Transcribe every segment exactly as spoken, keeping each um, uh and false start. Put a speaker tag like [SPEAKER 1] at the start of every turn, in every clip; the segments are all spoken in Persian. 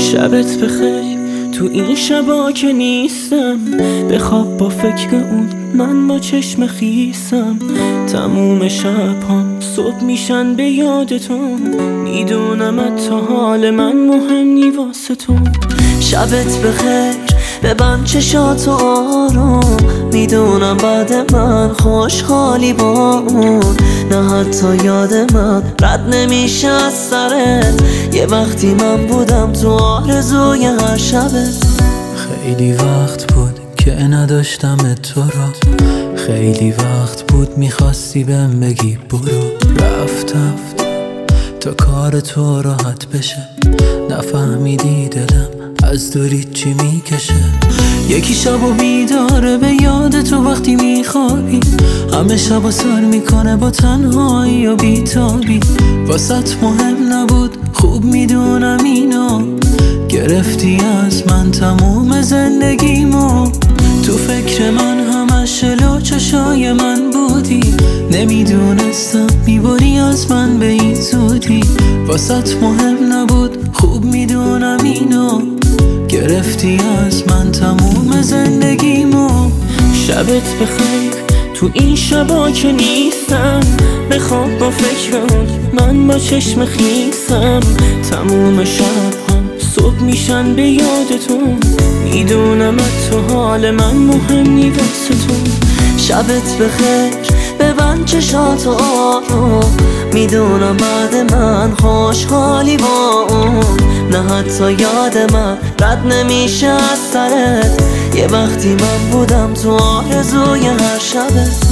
[SPEAKER 1] شبت بخیر تو این شبا که نیستم، بخواب با فکر اون من با چشم خیسم. تموم شبهام صبح میشن به یاد تو، میدونم تا حال من مهم نی واسه تو.
[SPEAKER 2] شبت بخیر ببند چشاتو آروم، میدونم بعد من خوشحالی با اون، نه حتی یاد من رد نمیشه از سرت. یه وقتی من بودم تو آرزوی هر شبت.
[SPEAKER 3] خیلی وقت بود که نداشتم تو را، خیلی وقت بود میخواستی بهم بگی برو. رفتم تا کار تو راحت بشه، نفهمیدی دلم از دوری چی میکشه. یکی شبو بیداره به یاد تو وقتی میخوابی، همه شبو سر میکنه با تنهایی و بیتابی. واسط مهم نبود خوب میدونم اینو، گرفتی از من تموم زندگیمو. تو فکر من همش لو چشای من بودی، نمیدونستم میبری از من به این زودی. واسط مهم نبود خوب میدونم اینو، گرفتی از من تموم زندگیمو.
[SPEAKER 1] شبت بخیر تو این شبا که نیستم، بخواب با فکرت من با چشم خیسم. تموم شبهام صبح میشن به یاد تو، میدونم تو حال من مهم نی واسه تو.
[SPEAKER 2] شبت بخیر ببند چشاتو آروم، میدونم بعد من خوشحالی با اون، نه حتی یاد من رد نمیشه از سرت. یه وقتی من بودم تو آرزوی هر شبت.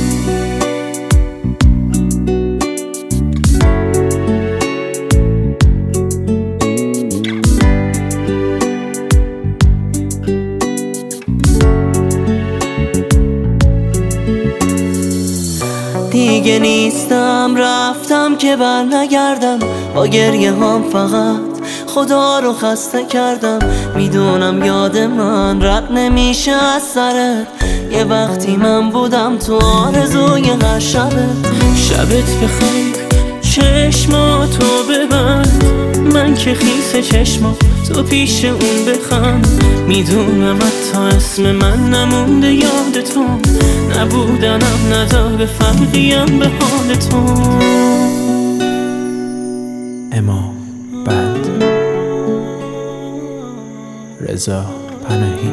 [SPEAKER 2] دیگه نیستم رفتم که بر نگردم، با گریه هم فقط خدا رو خسته کردم. میدونم یاد من رد نمیشه از سرت، یه وقتی من بودم تو آرزوی هر شبت.
[SPEAKER 1] شبت بخیر چشماتو ببند، من که خیس چشما تو پیش اون بخند. میدونم حتی اسم من نمونده یاد تو، نبودنم نداره فرقیم به حال تو.
[SPEAKER 3] امام بند رضا پناهی.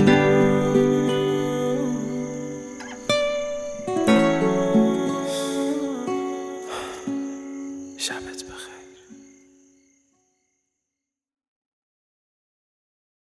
[SPEAKER 3] شبت بخیر.